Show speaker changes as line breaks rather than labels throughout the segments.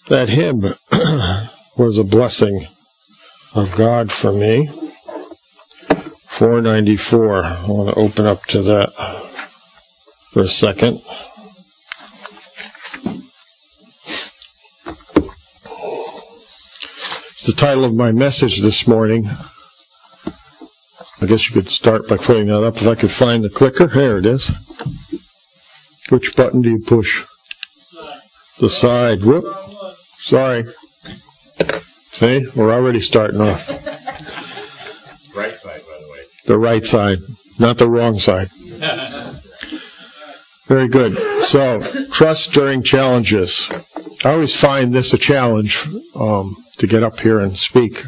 That hymn was a blessing of God for me. 494. I want to open up to that for a second. It's the title of my message this morning. I guess you could start by putting that up if I could find the clicker. There it is. Which button do you push? The side. Whoop. Sorry. See, we're already starting off.
Right side, by the way.
The right side, not the wrong side. Very good. So, trust during challenges. I always find this a challenge to get up here and speak.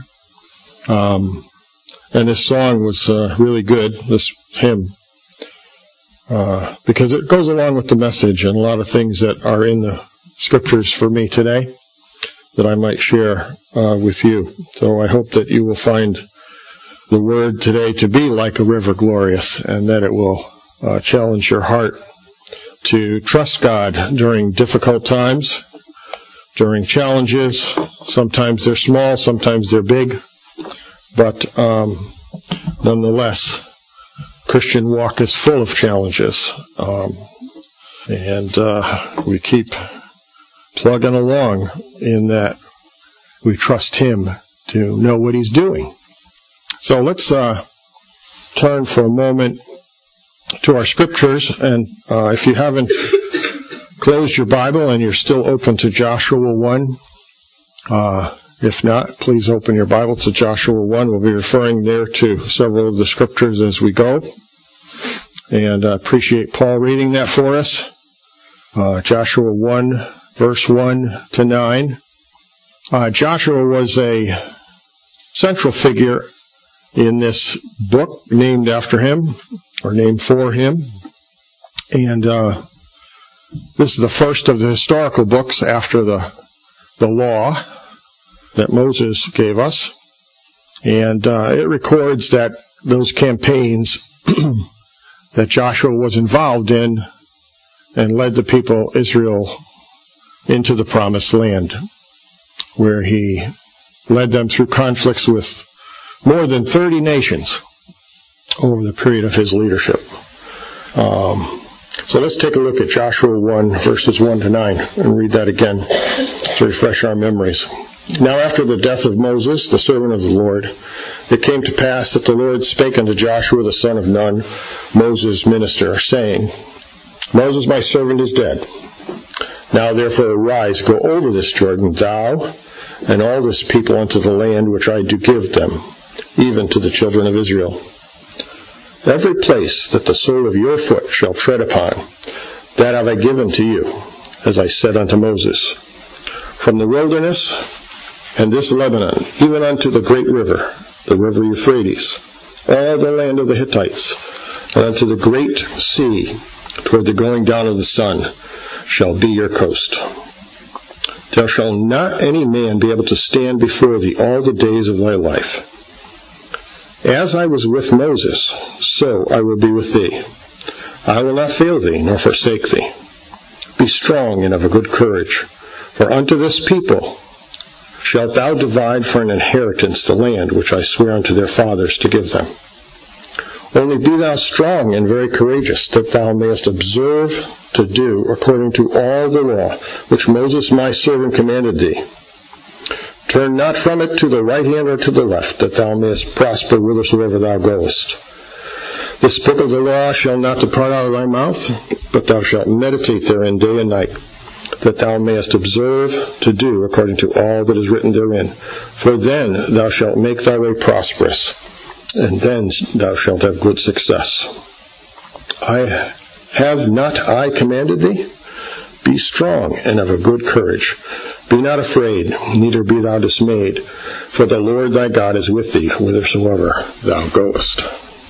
And this song was really good, this hymn, because it goes along with the message and a lot of things that are in the scriptures for me today that I might share with you. So I hope that you will find the word today to be like a river glorious, and that it will challenge your heart to trust God during difficult times, during challenges. Sometimes they're small, sometimes they're big, but nonetheless, Christian walk is full of challenges, and we keep plugging along in that we trust Him to know what He's doing. So let's turn for a moment to our scriptures, and if you haven't closed your Bible and you're still open to Joshua 1, if not, please open your Bible to Joshua 1. We'll be referring there to several of the scriptures as we go, and I appreciate Paul reading that for us. Joshua 1, verse 1 to 9. Joshua was a central figure in this book named after him, or named for him. And this is the first of the historical books after the law that Moses gave us. And it records that those campaigns that Joshua was involved in and led the people Israel into the promised land, where he led them through conflicts with more than 30 nations over the period of his leadership. So let's take a look at Joshua 1, verses 1 to 9, and read that again to refresh our memories. Now after the death of Moses, the servant of the Lord, it came to pass that the Lord spake unto Joshua the son of Nun, Moses' minister, saying, Moses my servant is dead. Now therefore arise, go over this Jordan, thou and all this people unto the land which I do give them, even to the children of Israel. Every place that the sole of your foot shall tread upon, that have I given to you, as I said unto Moses. From the wilderness and this Lebanon, even unto the great river, the river Euphrates, all the land of the Hittites, and unto the great sea, toward the going down of the sun, shall be your coast. There shall not any man be able to stand before thee all the days of thy life. As I was with Moses, so I will be with thee. I will not fail thee, nor forsake thee. Be strong and of a good courage, for unto this people shalt thou divide for an inheritance the land which I swear unto their fathers to give them. Only be thou strong and very courageous, that thou mayest observe to do according to all the law which Moses my servant commanded thee. Turn not from it to the right hand or to the left, that thou mayest prosper whithersoever thou goest. This book of the law shall not depart out of thy mouth, but thou shalt meditate therein day and night, that thou mayest observe to do according to all that is written therein. For then thou shalt make thy way prosperous, and then thou shalt have good success. Have not I commanded thee? Be strong and of a good courage. Be not afraid, neither be thou dismayed, for the Lord thy God is with thee whithersoever thou goest.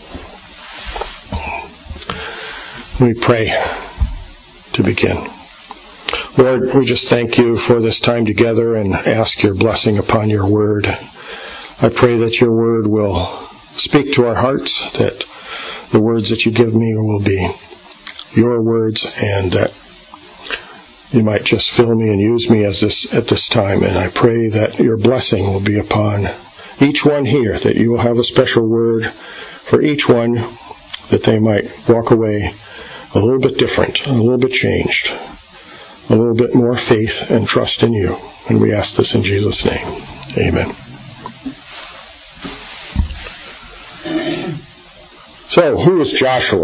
We pray to begin. Lord, we just thank you for this time together and ask your blessing upon your word. I pray that your word will speak to our hearts, that the words that you give me will be your words, and that you might just fill me and use me at this time. And I pray that your blessing will be upon each one here, that you will have a special word for each one, that they might walk away a little bit different, a little bit changed, a little bit more faith and trust in you. And we ask this in Jesus' name. Amen. So, who is Joshua?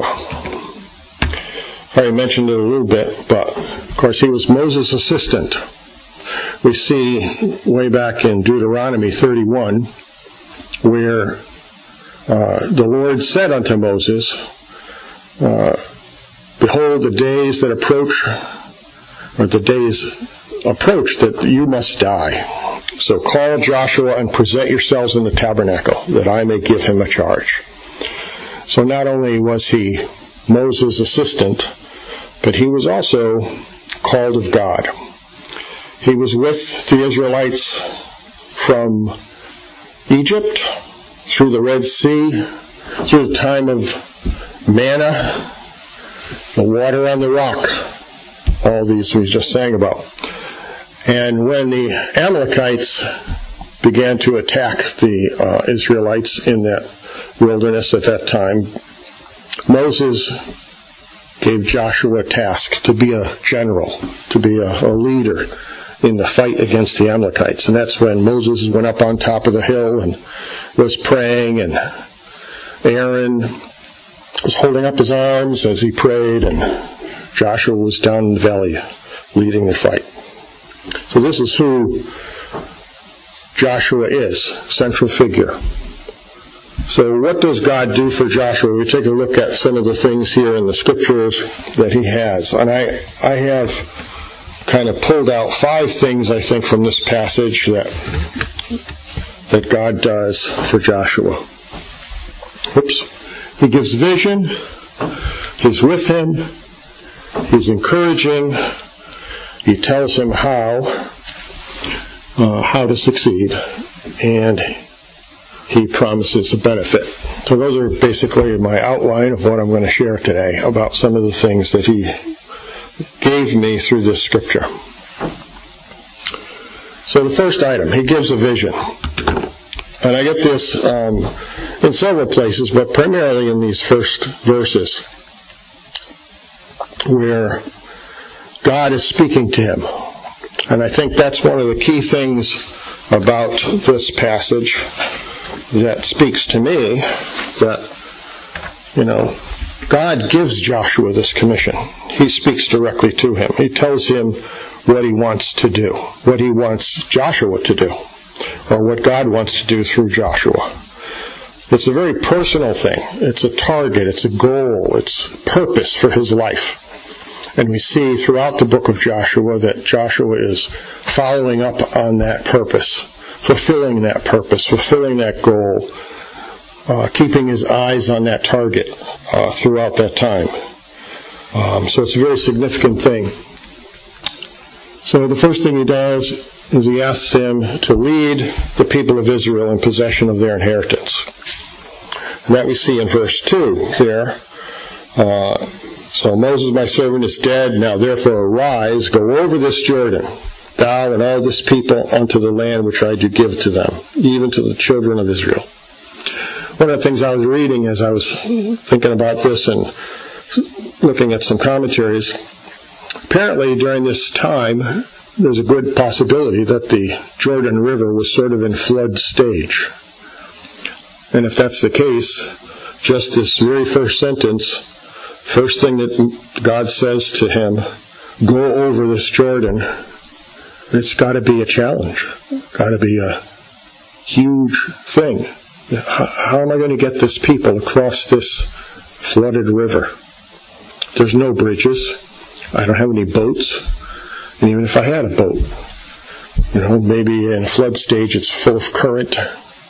I already mentioned it a little bit, but of course he was Moses' assistant. We see way back in Deuteronomy 31 where the Lord said unto Moses, behold, the days that approach, or the days approach that you must die. So call Joshua and present yourselves in the tabernacle, that I may give him a charge. So not only was he Moses' assistant, but he was also called of God. He was with the Israelites from Egypt, through the Red Sea, through the time of manna, the water on the rock, all these we just sang about. And when the Amalekites began to attack the Israelites in that wilderness at that time, Moses gave Joshua a task to be a general, to be a leader in the fight against the Amalekites. And that's when Moses went up on top of the hill and was praying, and Aaron was holding up his arms as he prayed, and Joshua was down in the valley leading the fight. So this is who Joshua is, central figure. So what does God do for Joshua? We take a look at some of the things here in the scriptures that he has. And I have kind of pulled out 5 things, I think, from this passage that God does for Joshua. He gives vision. He's with him. He's encouraging. He tells him how to succeed. And he promises a benefit. So those are basically my outline of what I'm going to share today about some of the things that he gave me through this scripture. So the first item, he gives a vision. And I get this in several places, but primarily in these first verses, where God is speaking to him. And I think that's one of the key things about this passage that speaks to me, that, God gives Joshua this commission. He speaks directly to him. He tells him what he wants to do, what he wants Joshua to do, or what God wants to do through Joshua. It's a very personal thing. It's a target. It's a goal. It's purpose for his life. And we see throughout the book of Joshua that Joshua is following up on that purpose, fulfilling that purpose, fulfilling that goal, keeping his eyes on that target throughout that time. So it's a very significant thing. So the first thing he does is he asks him to lead the people of Israel in possession of their inheritance. And that we see in verse 2 there. So Moses, my servant, is dead. Now therefore arise, go over this Jordan, thou and all this people, unto the land which I do give to them, even to the children of Israel. One of the things I was reading as I was thinking about this and looking at some commentaries, apparently during this time, there's a good possibility that the Jordan River was sort of in flood stage. And if that's the case, just this very first sentence, first thing that God says to him, go over this Jordan, it's got to be a challenge. Got to be a huge thing. How am I going to get this people across this flooded river? There's no bridges. I don't have any boats. And even if I had a boat, maybe in a flood stage it's full of current.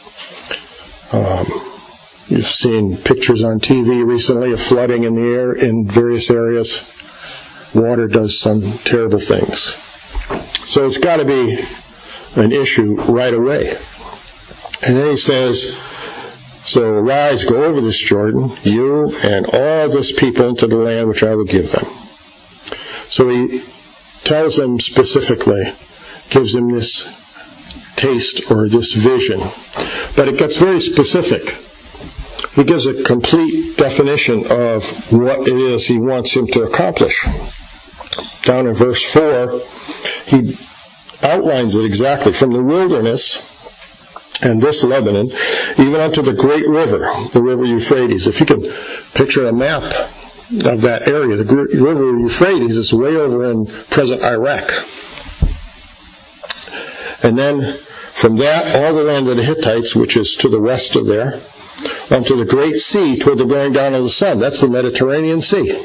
You've seen pictures on TV recently of flooding in the air in various areas. Water does some terrible things. So it's got to be an issue right away. And then he says, so arise, go over this Jordan, you and all this people, into the land which I will give them. So he tells him specifically, gives him this taste or this vision. But it gets very specific. He gives a complete definition of what it is he wants him to accomplish. Down in verse 4, he outlines it exactly. From the wilderness and this Lebanon, even unto the great river, the river Euphrates. If you can picture a map of that area, the river Euphrates is way over in present Iraq. And then from that, all the land of the Hittites, which is to the west of there, unto the great sea toward the going down of the sun. That's the Mediterranean Sea.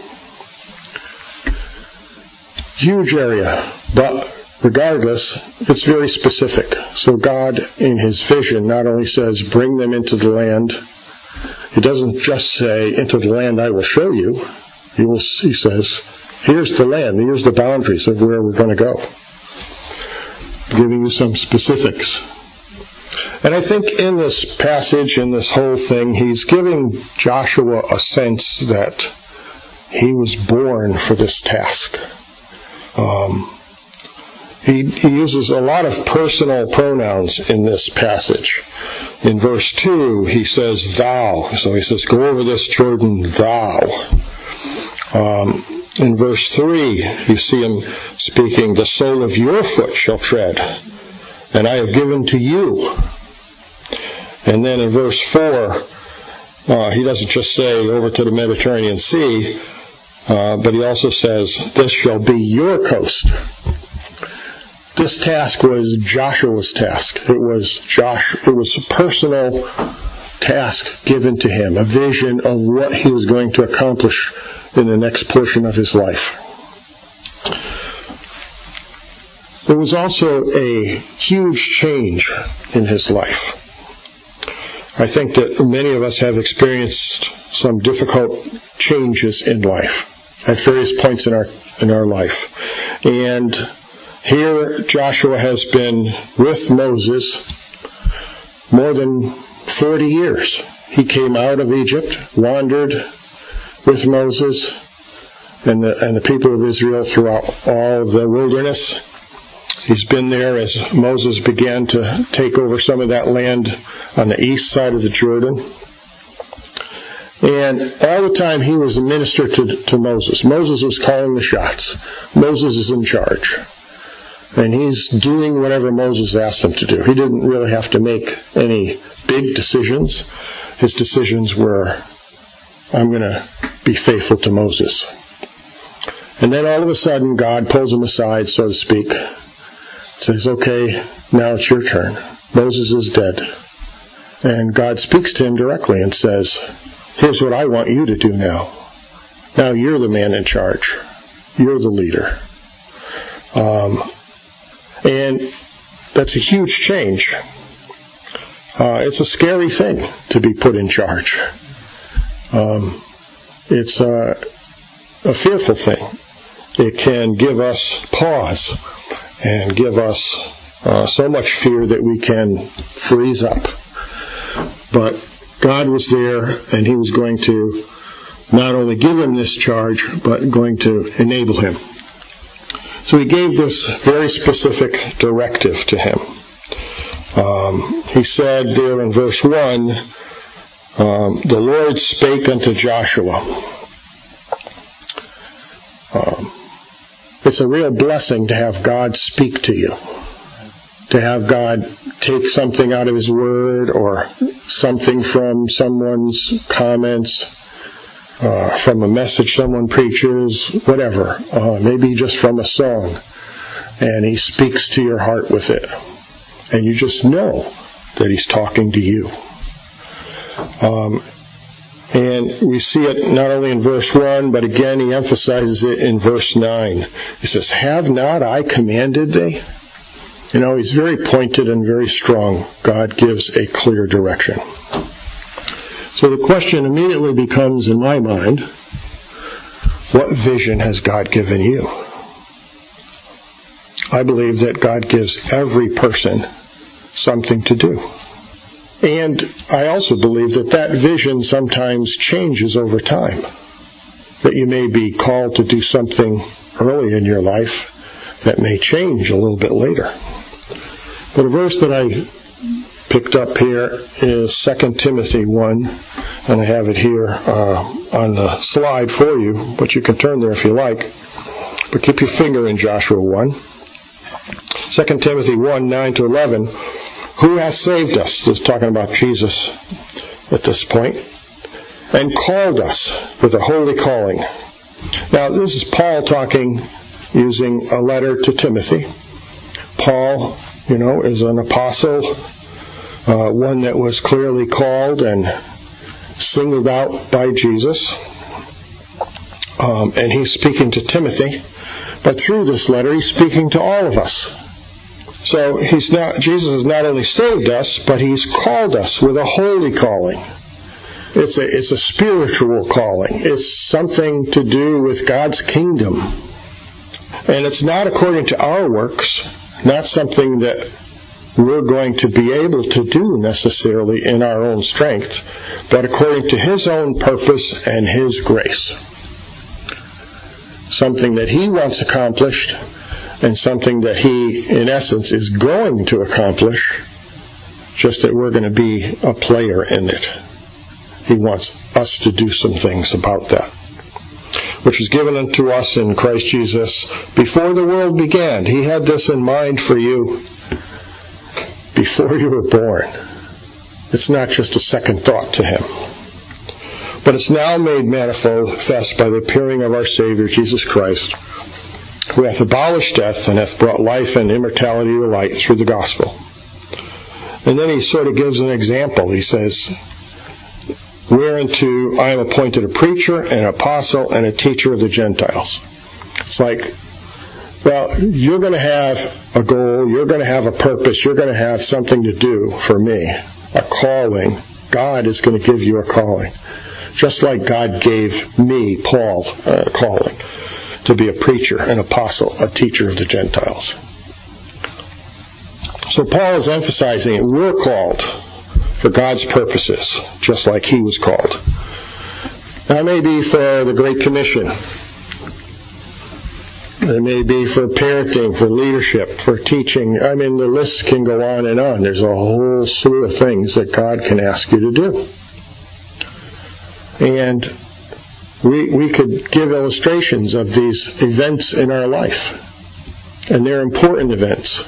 Huge area, but regardless, it's very specific. So God, in his vision, not only says, bring them into the land. He doesn't just say, into the land I will show you. He says, here's the land. Here's the boundaries of where we're going to go. Giving you some specifics. And I think in this passage, in this whole thing, he's giving Joshua a sense that he was born for this task. He uses a lot of personal pronouns in this passage. In verse 2, he says, thou. So he says, go over this Jordan, thou. In verse 3, you see him speaking, the sole of your foot shall tread, and I have given to you. And then in verse 4, he doesn't just say over to the Mediterranean Sea, but he also says, this shall be your coast. This task was Joshua's task. It was a personal task given to him, a vision of what he was going to accomplish in the next portion of his life. There was also a huge change in his life. I think that many of us have experienced some difficult changes in life at various points in our life. And here Joshua has been with Moses more than 40 years. He came out of Egypt, wandered with Moses and the people of Israel throughout all of the wilderness. He's been there as Moses began to take over some of that land on the east side of the Jordan. And all the time he was a minister to Moses. Moses was calling the shots. Moses is in charge. And he's doing whatever Moses asked him to do. He didn't really have to make any big decisions. His decisions were, I'm going to be faithful to Moses. And then all of a sudden God pulls him aside, so to speak. Says, okay, now it's your turn. Moses is dead. And God speaks to him directly and says, here's what I want you to do now. Now you're the man in charge. You're the leader. And that's a huge change. It's a scary thing to be put in charge. It's a fearful thing. It can give us pause and give us so much fear that we can freeze up. But God was there, and he was going to not only give him this charge, but going to enable him. So he gave this very specific directive to him. He said there in verse 1, the Lord spake unto Joshua. It's a real blessing to have God speak to you. To have God take something out of his word or something from someone's comments, from a message someone preaches, whatever. Maybe just from a song. And he speaks to your heart with it. And you just know that he's talking to you. And we see it not only in verse 1, but again he emphasizes it in verse 9. He says, have not I commanded thee? You know, he's very pointed and very strong. God gives a clear direction. So the question immediately becomes in my mind, what vision has God given you? I believe that God gives every person something to do. And I also believe that vision sometimes changes over time. That you may be called to do something early in your life that may change a little bit later. But a verse that I picked up here is 2 Timothy 1, and I have it here on the slide for you, but you can turn there if you like. But keep your finger in Joshua 1. 2 Timothy 1, 9 to 11. Who has saved us? This is talking about Jesus at this point. And called us with a holy calling. Now, this is Paul talking, using a letter to Timothy. Paul, is an apostle, one that was clearly called and singled out by Jesus. And he's speaking to Timothy. But through this letter, he's speaking to all of us. So Jesus has not only saved us, but he's called us with a holy calling. It's a spiritual calling. It's something to do with God's kingdom. And it's not according to our works, not something that we're going to be able to do necessarily in our own strength, but according to his own purpose and his grace. Something that he wants accomplished, and something that he, in essence, is going to accomplish, just that we're going to be a player in it. He wants us to do some things about that, which was given unto us in Christ Jesus before the world began. He had this in mind for you before you were born. It's not just a second thought to him. But it's now made manifest by the appearing of our Savior, Jesus Christ, who hath abolished death and hath brought life and immortality to light through the gospel. And then he sort of gives an example. He says, whereunto I am appointed a preacher, an apostle, and a teacher of the Gentiles. It's like, well, you're going to have a goal, you're going to have a purpose, you're going to have something to do for me, a calling. God is going to give you a calling. Just like God gave me, Paul, a calling to be a preacher, an apostle, a teacher of the Gentiles. So Paul is emphasizing it. We're called for God's purposes, just like he was called. That may be for the Great Commission. It may be for parenting, for leadership, for teaching. I mean, the list can go on and on. There's a whole slew of things that God can ask you to do. And we could give illustrations of these events in our life. And they're important events.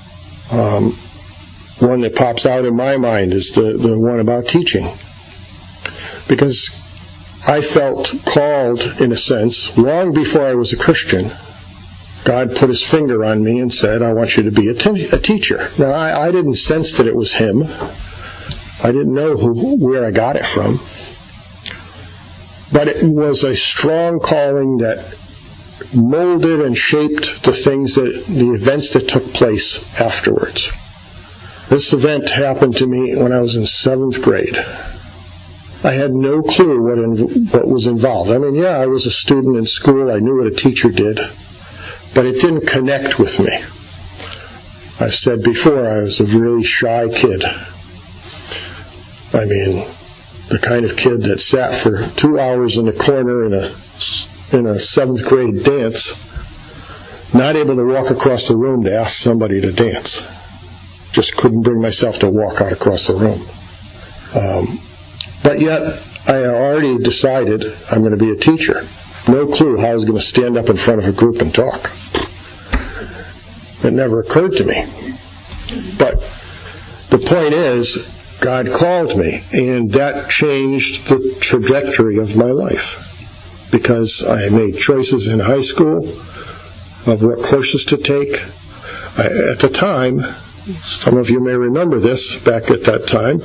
One that pops out in my mind is the one about teaching. Because I felt called, in a sense, long before I was a Christian. God put his finger on me and said, I want you to be a teacher. Now, I didn't sense that it was him. I didn't know where I got it from. But it was a strong calling that molded and shaped the events that took place afterwards. This event happened to me when I was in 7th grade. I had no clue what was involved. I mean, I was a student in school. I knew what a teacher did. But it didn't connect with me. I've said before, I was a really shy kid. I mean, the kind of kid that sat for 2 hours in a corner in a 7th grade dance, not able to walk across the room to ask somebody to dance. Just couldn't bring myself to walk out across the room. But yet, I already decided I'm going to be a teacher. No clue how I was going to stand up in front of a group and talk. It never occurred to me. But the point is, God called me, and that changed the trajectory of my life. Because I made choices in high school of what courses to take. At the time, some of you may remember this, back at that time,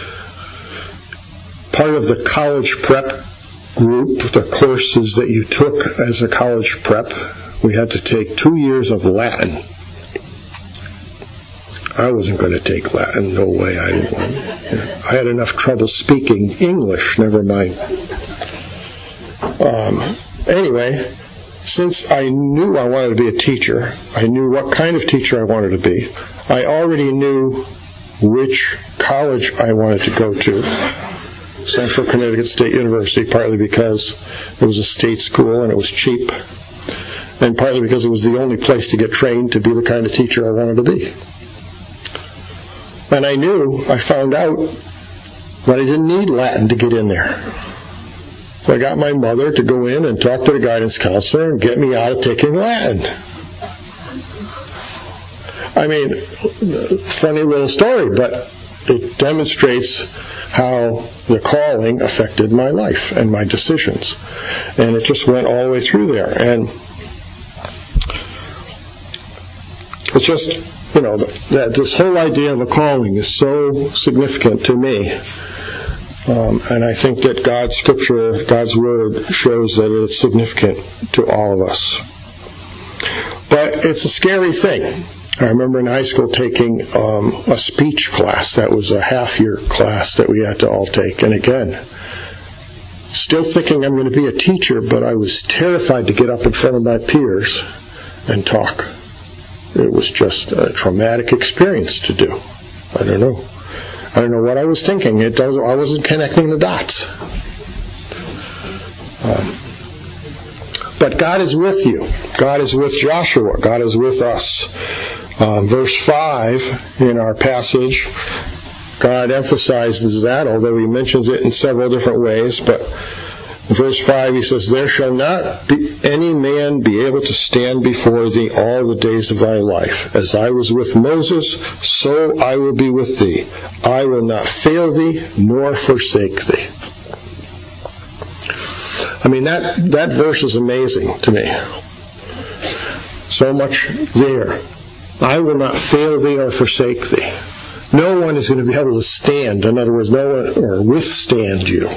part of the college prep group, the courses that you took as a college prep, we had to take 2 years of Latin. I wasn't going to take Latin, no way. I had enough trouble speaking English, never mind. Anyway, since I knew I wanted to be a teacher, I knew what kind of teacher I wanted to be, I already knew which college I wanted to go to. Central Connecticut State University, partly because it was a state school and it was cheap. and partly because it was the only place to get trained to be the kind of teacher I wanted to be. And I found out that I didn't need Latin to get in there. So I got my mother to go in and talk to the guidance counselor and get me out of taking Latin. I mean, funny little story, but it demonstrates how the calling affected my life and my decisions. And it just went all the way through there. And it's just, that this whole idea of a calling is so significant to me. And I think that God's Scripture, God's Word, shows that it's significant to all of us. But it's a scary thing. I remember in high school taking a speech class. That was a half-year class that we had to all take. And again, still thinking I'm going to be a teacher, but I was terrified to get up in front of my peers and talk. It was just a traumatic experience to do. I don't know what I was thinking. I wasn't connecting the dots. But God is with you. God is with Joshua. God is with us. Verse 5 in our passage, God emphasizes that, although he mentions it in several different ways. But in verse 5 he says, "There shall not be any man be able to stand before thee all the days of thy life. As I was with Moses, so I will be with thee. I will not fail thee nor forsake thee." I mean, that verse is amazing to me. So much there. I will not fail thee or forsake thee. No one is going to be able to stand. In other words, no one or withstand you.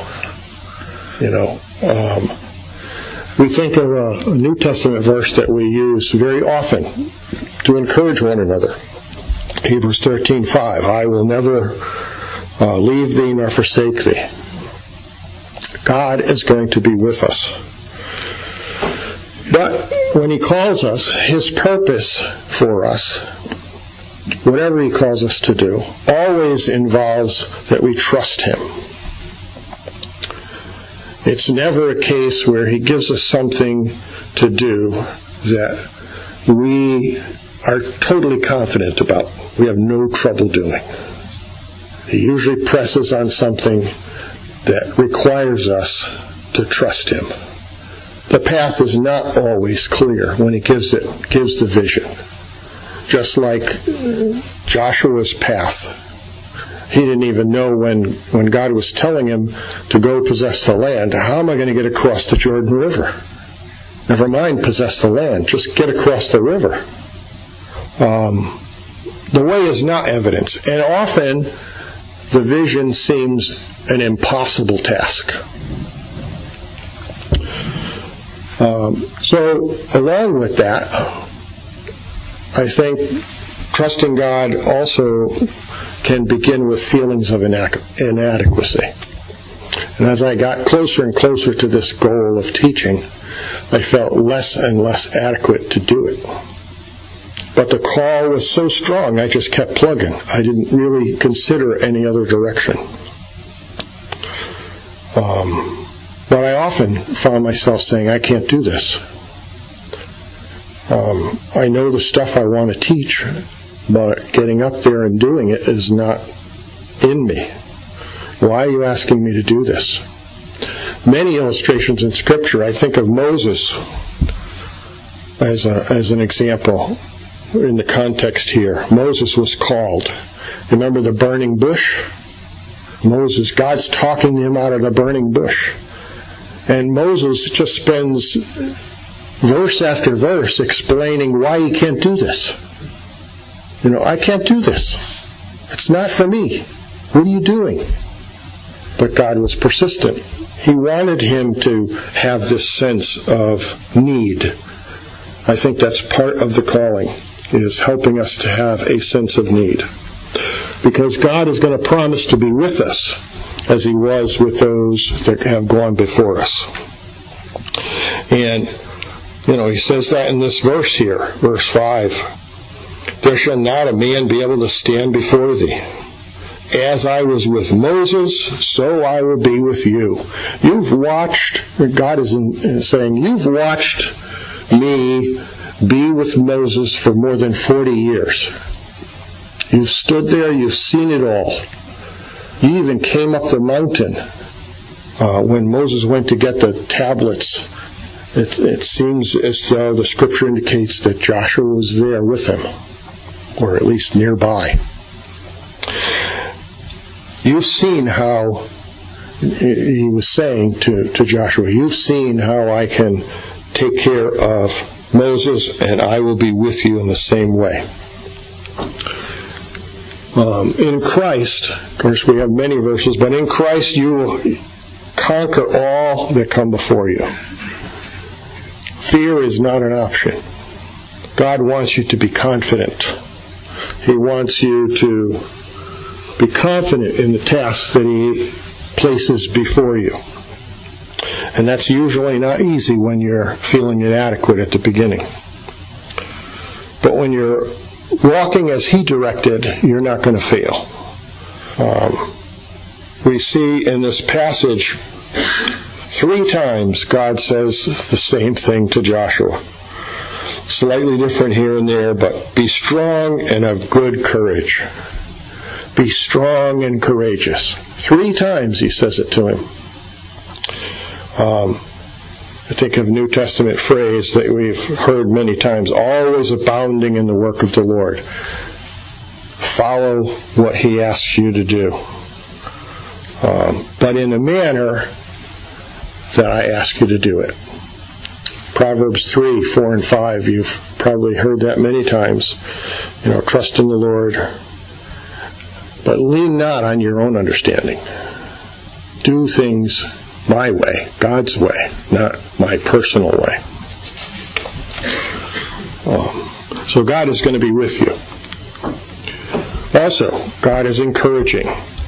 We think of a New Testament verse that we use very often to encourage one another. Hebrews 13:5. I will never leave thee nor forsake thee. God is going to be with us. But when he calls us, his purpose for us, whatever he calls us to do, always involves that we trust him. It's never a case where he gives us something to do that we are totally confident about. We have no trouble doing. He usually presses on something that requires us to trust him. The path is not always clear when he gives the vision. Just like Joshua's path. He didn't even know when God was telling him to go possess the land, how am I going to get across the Jordan River? Never mind possess the land, just get across the river. The way is not evidence, and often the vision seems an impossible task. So along with that, I think trusting God also can begin with feelings of inadequacy. And as I got closer and closer to this goal of teaching, I felt less and less adequate to do it. But the call was so strong, I just kept plugging. I didn't really consider any other direction. But I often found myself saying, I can't do this. I know the stuff I want to teach, but getting up there and doing it is not in me. Why are you asking me to do this? Many illustrations in Scripture, I think of Moses as an example in the context here. Moses was called. Remember the burning bush? Moses, God's talking to him out of the burning bush. And Moses just spends verse after verse explaining why he can't do this. I can't do this. It's not for me. What are you doing? But God was persistent. He wanted him to have this sense of need. I think that's part of the calling, is helping us to have a sense of need. Because God is going to promise to be with us as he was with those that have gone before us. And, he says that in this verse here, verse 5. There shall not a man be able to stand before thee. As I was with Moses, so I will be with you. You've watched, God is saying, you've watched me be with Moses for more than 40 years. You've stood there, you've seen it all. You even came up the mountain when Moses went to get the tablets. It seems as though the scripture indicates that Joshua was there with him, or at least nearby. You've seen how, he was saying to Joshua, you've seen how I can take care of Moses, and I will be with you in the same way. In Christ, of course we have many verses, but in Christ you will conquer all that come before you. Fear is not an option. God wants you to be confident. He wants you to be confident in the tasks that He places before you. And that's usually not easy when you're feeling inadequate at the beginning. But when you're walking as He directed, you're not going to fail. We see in this passage 3 times God says the same thing to Joshua. Slightly different here and there, but be strong and of good courage. Be strong and courageous. 3 times He says it to him. I think of a New Testament phrase that we've heard many times, always abounding in the work of the Lord. Follow what He asks you to do. But in a manner that I ask you to do it. Proverbs 3, 4, and 5, you've probably heard that many times. Trust in the Lord, but lean not on your own understanding. Do things my way, God's way, not my personal way. So God is going to be with you. Also, God is encouraging.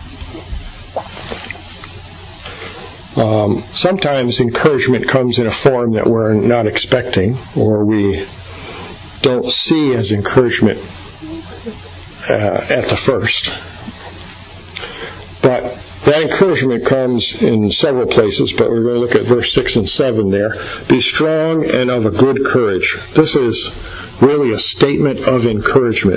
Sometimes encouragement comes in a form that we're not expecting, or we don't see as encouragement at the first. But that encouragement comes in several places, but we're going to look at verse 6 and 7 there. Be strong and of a good courage. This is really a statement of encouragement.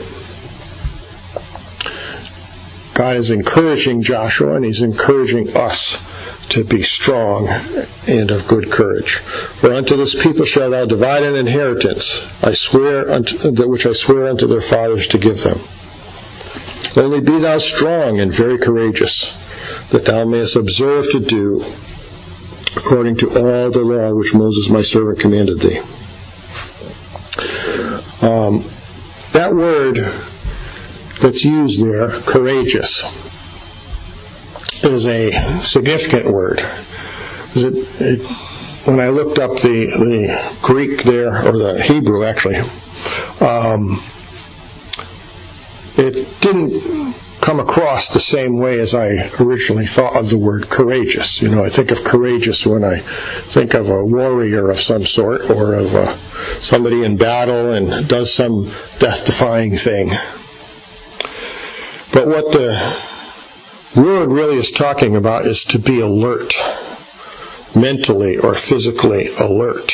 God is encouraging Joshua, and He's encouraging us to be strong and of good courage. For unto this people shalt thou divide an inheritance, which I swear unto their fathers to give them. Only be thou strong and very courageous, that thou mayest observe to do according to all the law which Moses my servant commanded thee. That word that's used there, courageous, is a significant word. When I looked up the Greek there, or the Hebrew actually, it didn't come across the same way as I originally thought of the word courageous. I think of courageous when I think of a warrior of some sort, or of somebody in battle and does some death-defying thing. But what the word really is talking about is to be alert, mentally or physically alert.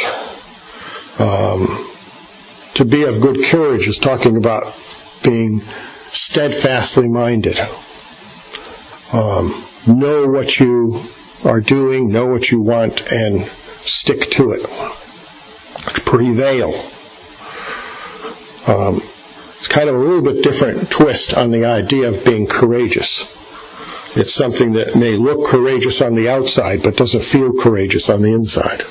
To be of good courage is talking about being steadfastly minded. Know what you are doing, know what you want, and stick to it. Prevail. It's kind of a little bit different twist on the idea of being courageous. It's something that may look courageous on the outside, but doesn't feel courageous on the inside.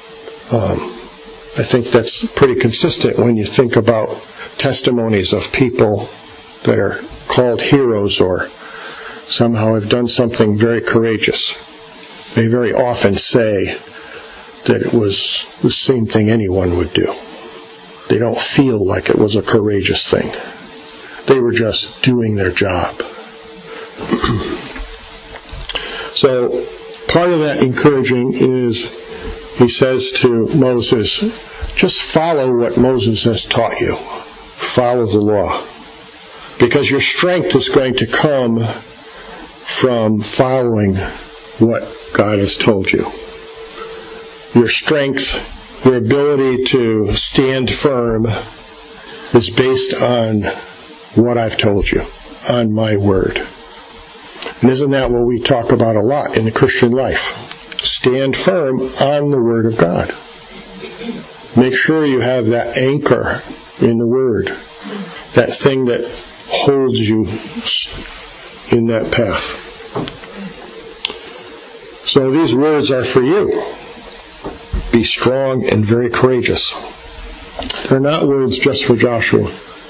I think that's pretty consistent when you think about testimonies of people that are called heroes or somehow have done something very courageous. They very often say that it was the same thing anyone would do. They don't feel like it was a courageous thing. They were just doing their job. So part of that encouraging is, he says to Moses, just follow what Moses has taught you. Follow the law. Because your strength is going to come from following what God has told you. Your strength Your ability to stand firm is based on what I've told you, on my word. And isn't that what we talk about a lot in the Christian life? Stand firm on the word of God. Make sure you have that anchor in the word, that thing that holds you in that path. So these words are for you. Be strong and very courageous. They're not words just for Joshua.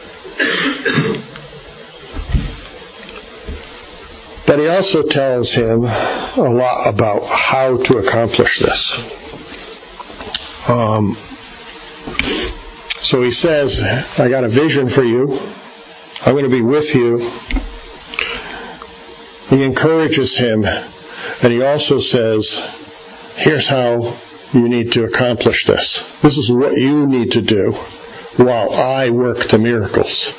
But he also tells him a lot about how to accomplish this. So he says, I got a vision for you. I'm going to be with you. He encourages him, and he also says, here's how you need to accomplish this. This is what you need to do while I work the miracles.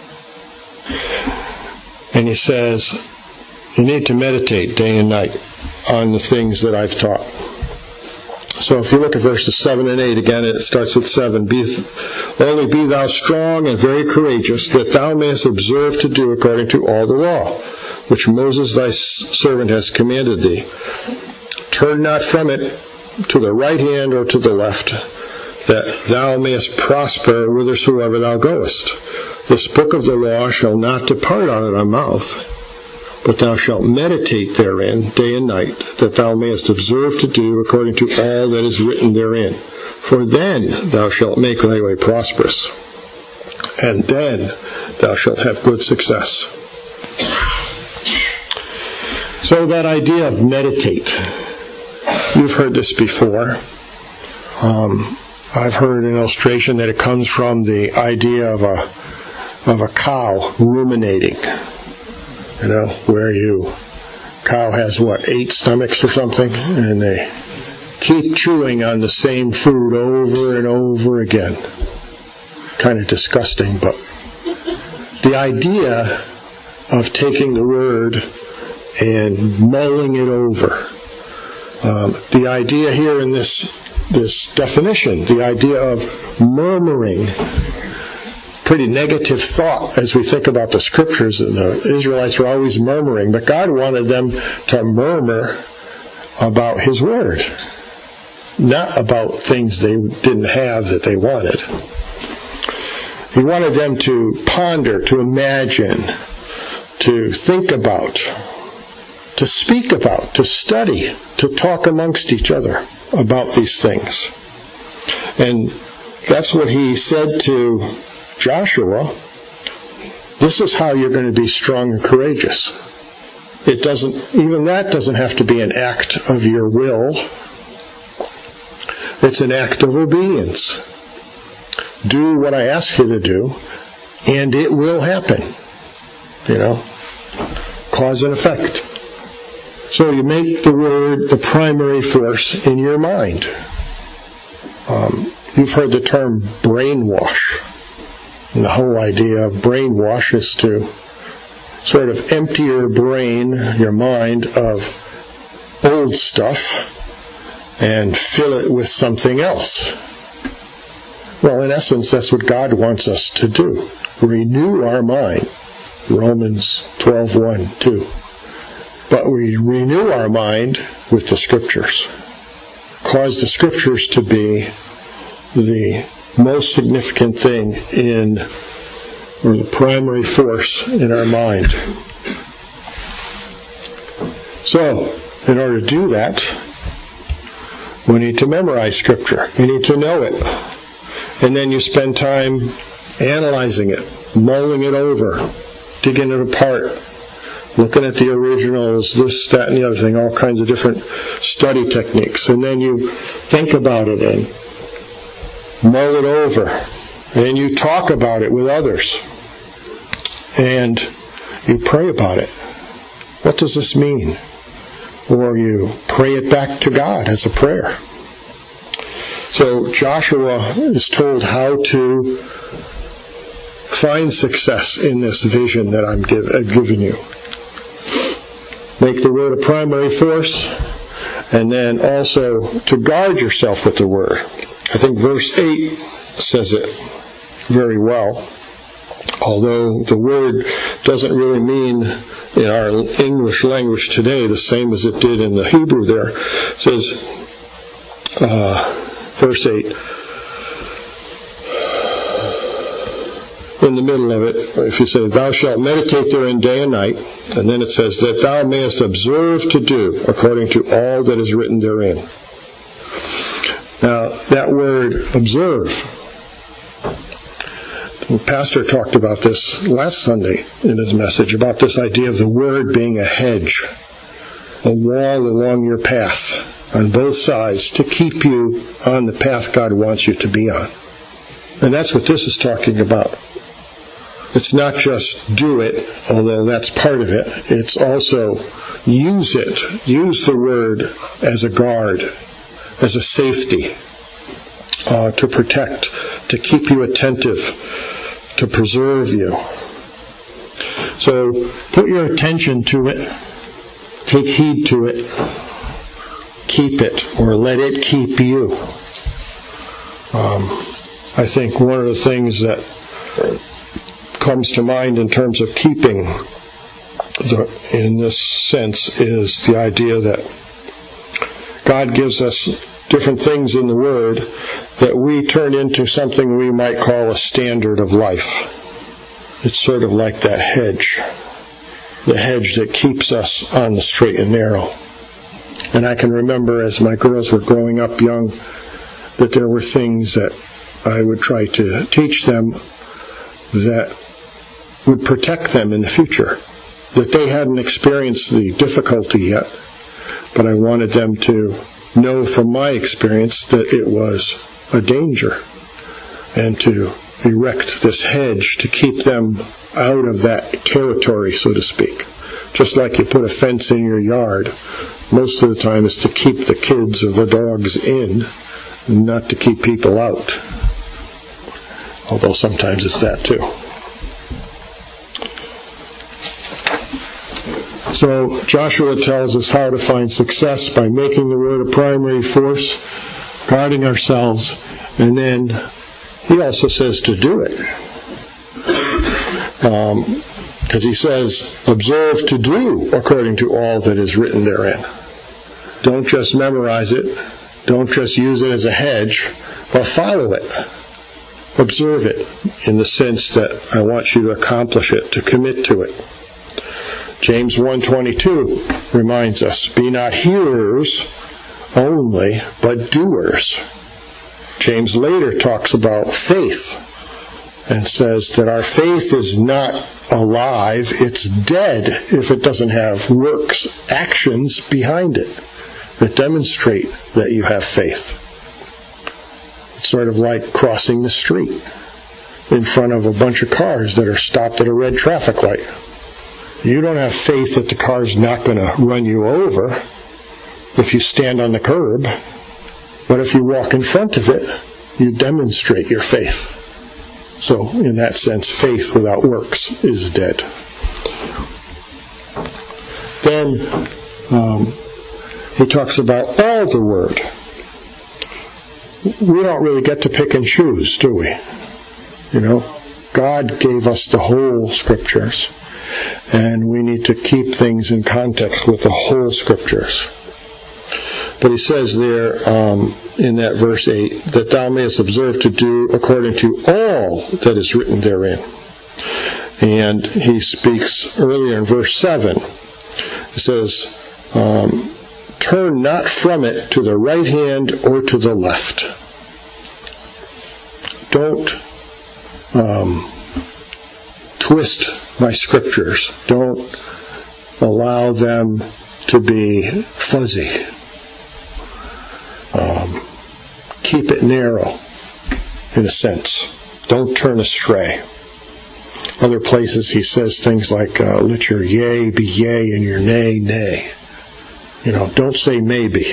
And he says, you need to meditate day and night on the things that I've taught. So if you look at verses 7 and 8 again, it starts with 7. Only be thou strong and very courageous, that thou mayest observe to do according to all the law, which Moses thy servant has commanded thee. Turn not from it to the right hand or to the left, that thou mayest prosper whithersoever thou goest. This book of the law shall not depart out of thy mouth, but thou shalt meditate therein day and night, that thou mayest observe to do according to all that is written therein. For then thou shalt make thy way prosperous, and then thou shalt have good success. So that idea of meditate, you've heard this before. I've heard an illustration that it comes from the idea of a cow ruminating. You know, where cow has 8 stomachs or something, and they keep chewing on the same food over and over again. Kind of disgusting, but the idea of taking the word and mulling it over. The idea here in this definition, the idea of murmuring, pretty negative thought as we think about the scriptures. And the Israelites were always murmuring, but God wanted them to murmur about His Word, not about things they didn't have that they wanted. He wanted them to ponder, to imagine, to think about, to speak about, to study, to talk amongst each other about these things. And that's what He said to Joshua. This is how you're going to be strong and courageous. Even that doesn't have to be an act of your will. It's an act of obedience. Do what I ask you to do, and it will happen. Cause and effect. So you make the word the primary force in your mind. You've heard the term brainwash. And the whole idea of brainwash is to sort of empty your brain, your mind, of old stuff and fill it with something else. Well, in essence, that's what God wants us to do. Renew our mind. Romans 12:1-2. But we renew our mind with the Scriptures. Cause the Scriptures to be the most significant thing or the primary force in our mind. So, in order to do that, we need to memorize Scripture. You need to know it. And then you spend time analyzing it, mulling it over, digging it apart, looking at the originals, this, that, and the other thing, all kinds of different study techniques. And then you think about it and mull it over, and you talk about it with others, and you pray about it. What does this mean? Or you pray it back to God as a prayer. So Joshua is told how to find success in this vision that I've given you. Make the word a primary force, and then also to guard yourself with the word. I think verse 8 says it very well. Although the word doesn't really mean in our English language today the same as it did in the Hebrew there. It says, verse 8, in the middle of it, if you say, thou shalt meditate therein day and night, and then it says, that thou mayest observe to do according to all that is written therein. Now, that word, observe, the pastor talked about this last Sunday in his message, about this idea of the word being a hedge, a wall along your path on both sides to keep you on the path God wants you to be on. And that's what this is talking about. It's not just do it, although that's part of it. It's also use it. Use the word as a guard, as a safety, to protect, to keep you attentive, to preserve you. So put your attention to it. Take heed to it. Keep it, or let it keep you. I think one of the things that comes to mind in terms of keeping in this sense is the idea that God gives us different things in the Word that we turn into something we might call a standard of life. It's sort of like that hedge, the hedge that keeps us on the straight and narrow. And I can remember as my girls were growing up young that there were things that I would try to teach them that would protect them in the future, that they hadn't experienced the difficulty yet, but I wanted them to know from my experience that it was a danger, and to erect this hedge to keep them out of that territory, so to speak. Just like you put a fence in your yard, most of the time it's to keep the kids or the dogs in, not to keep people out. Although sometimes it's that too. So Joshua tells us how to find success by making the Word a primary force, guarding ourselves, and then he also says to do it. Because he says, observe to do according to all that is written therein. Don't just memorize it. Don't just use it as a hedge, but follow it. Observe it in the sense that I want you to accomplish it, to commit to it. James 1:22 reminds us, be not hearers only, but doers. James later talks about faith and says that our faith is not alive, it's dead if it doesn't have works, actions behind it that demonstrate that you have faith. It's sort of like crossing the street in front of a bunch of cars that are stopped at a red traffic light. You don't have faith that the car's not going to run you over if you stand on the curb. But if you walk in front of it, you demonstrate your faith. So, in that sense, faith without works is dead. Then, he talks about all the Word. We don't really get to pick and choose, do we? You know, God gave us the whole Scriptures. And we need to keep things in context with the whole Scriptures. But he says there in that verse 8, that thou mayest observe to do according to all that is written therein. And he speaks earlier in verse 7. It says, turn not from it to the right hand or to the left. Don't twist my Scriptures. Don't allow them to be fuzzy. Keep it narrow, in a sense. Don't turn astray. Other places he says things like, let your yea be yea and your nay, nay. You know, don't say maybe.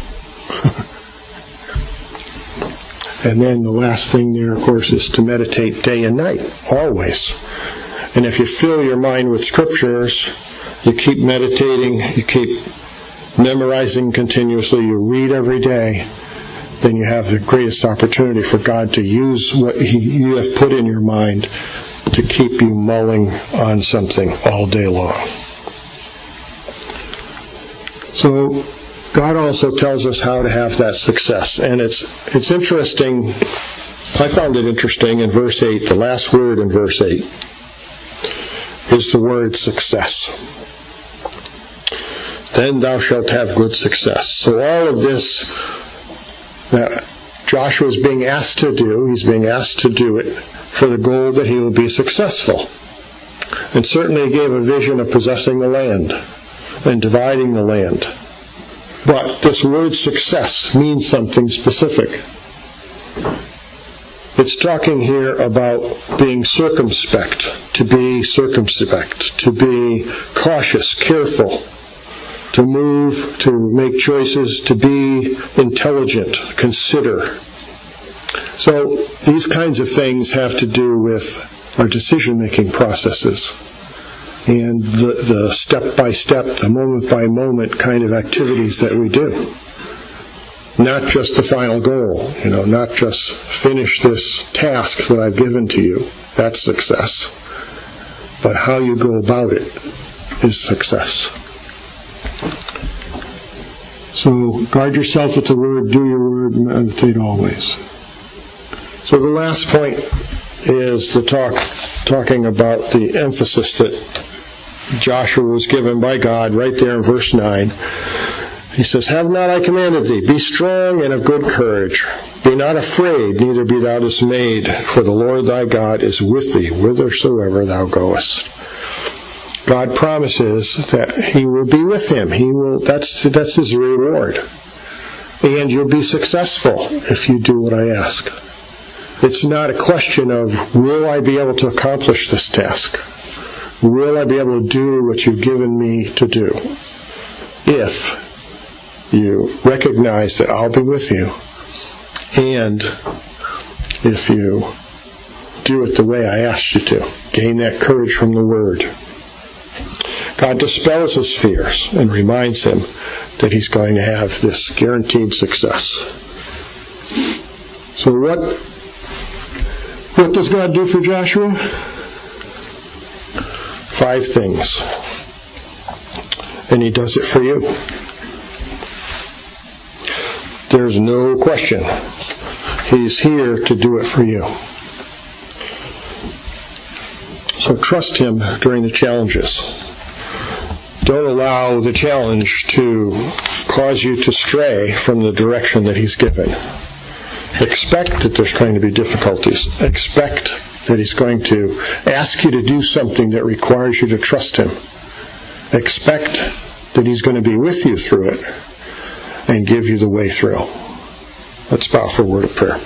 And then the last thing there, of course, is to meditate day and night, always. And if you fill your mind with Scriptures, you keep meditating, you keep memorizing continuously, you read every day, then you have the greatest opportunity for God to use what you have put in your mind to keep you mulling on something all day long. So God also tells us how to have that success. And it's interesting. I found it interesting in verse 8, the last word in verse 8 is the word success. Then thou shalt have good success. So all of this that Joshua is being asked to do, he's being asked to do it for the goal that he will be successful. And certainly he gave a vision of possessing the land and dividing the land. But this word success means something specific. It's talking here about being circumspect, to be cautious, careful, to move, to make choices, to be intelligent, consider. So these kinds of things have to do with our decision-making processes and the step-by-step, the moment-by-moment kind of activities that we do. Not just the final goal, not just finish this task that I've given to you. That's success. But how you go about it is success. So guard yourself with the word, do your word, meditate always. So the last point is the talking about the emphasis that Joshua was given by God right there in verse 9. He says, Have not I commanded thee, be strong and of good courage. Be not afraid, neither be thou dismayed, for the Lord thy God is with thee, whithersoever thou goest. God promises that he will be with him. That's his reward. And you'll be successful if you do what I ask. It's not a question of, will I be able to accomplish this task? Will I be able to do what you've given me to do? If you recognize that I'll be with you, and if you do it the way I asked you to, gain that courage from the Word. God dispels his fears and reminds him that he's going to have this guaranteed success. So what does God do for Joshua? 5 things. And he does it for you. There's no question. He's here to do it for you. So trust him during the challenges. Don't allow the challenge to cause you to stray from the direction that he's given. Expect that there's going to be difficulties. Expect that he's going to ask you to do something that requires you to trust him. Expect that he's going to be with you through it and give you the way through. Let's bow for a word of prayer.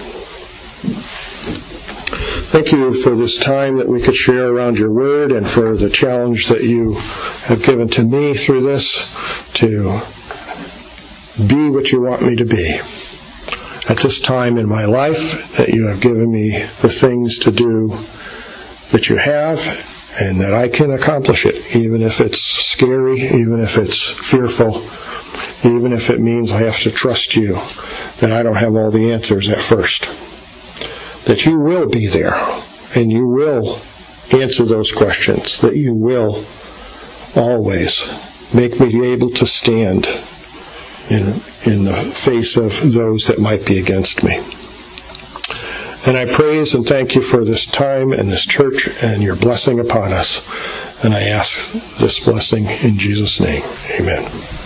Thank you for this time that we could share around your word, and for the challenge that you have given to me through this to be what you want me to be. At this time in my life, that you have given me the things to do that you have, and that I can accomplish it, even if it's scary, even if it's fearful, even if it means I have to trust you, that I don't have all the answers at first. That you will be there, and you will answer those questions, that you will always make me able to stand in the face of those that might be against me. And I praise and thank you for this time and this church and your blessing upon us. And I ask this blessing in Jesus' name. Amen.